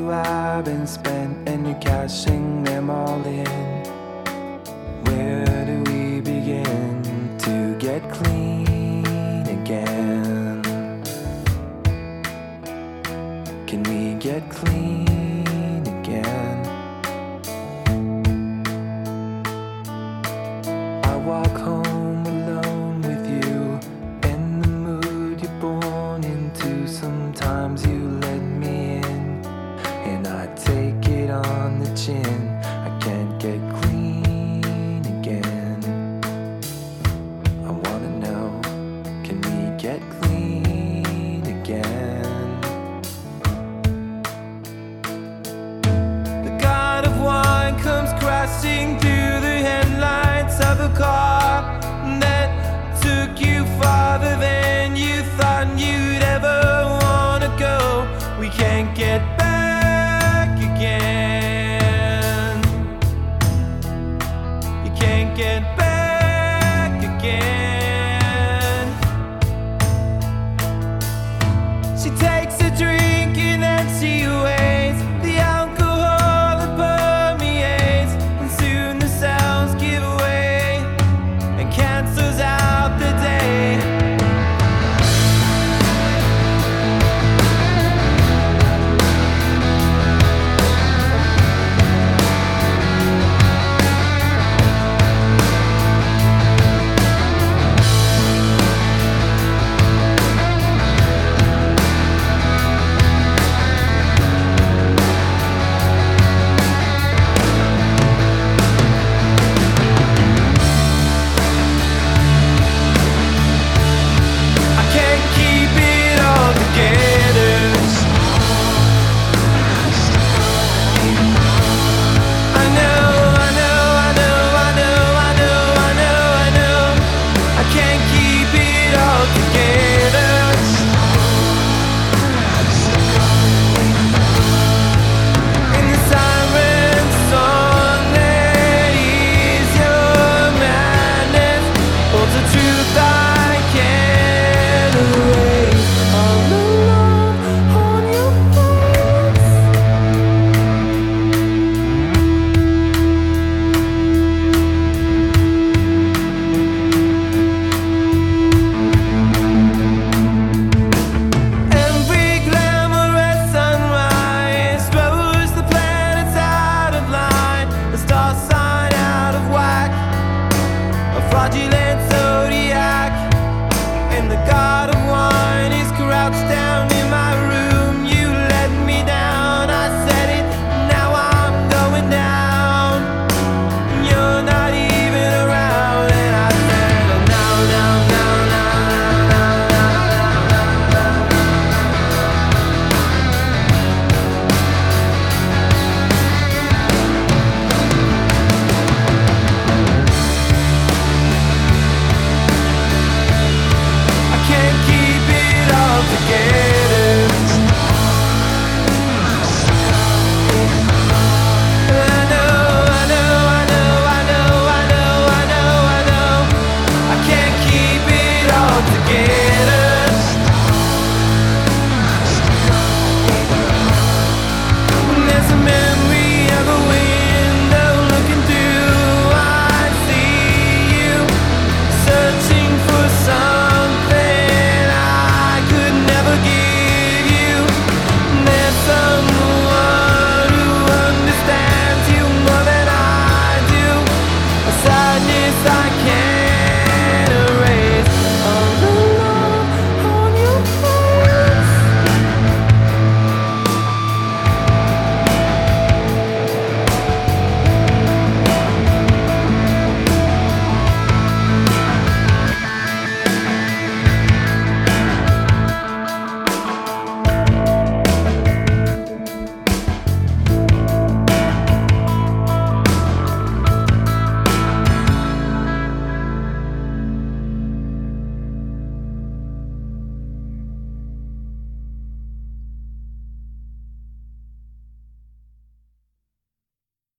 you have been spent and you're cashing them all in. Where do we begin to get clean again? Can we get clean again? I walk home alone with you, in the mood you're born into. Sometimes you let me in, and I take it on the chin. I can't get clean again. I wanna know, can we get clean again? The god of wine comes crashing through the headlights of a car that took you farther than you thought you'd ever wanna go. We can't get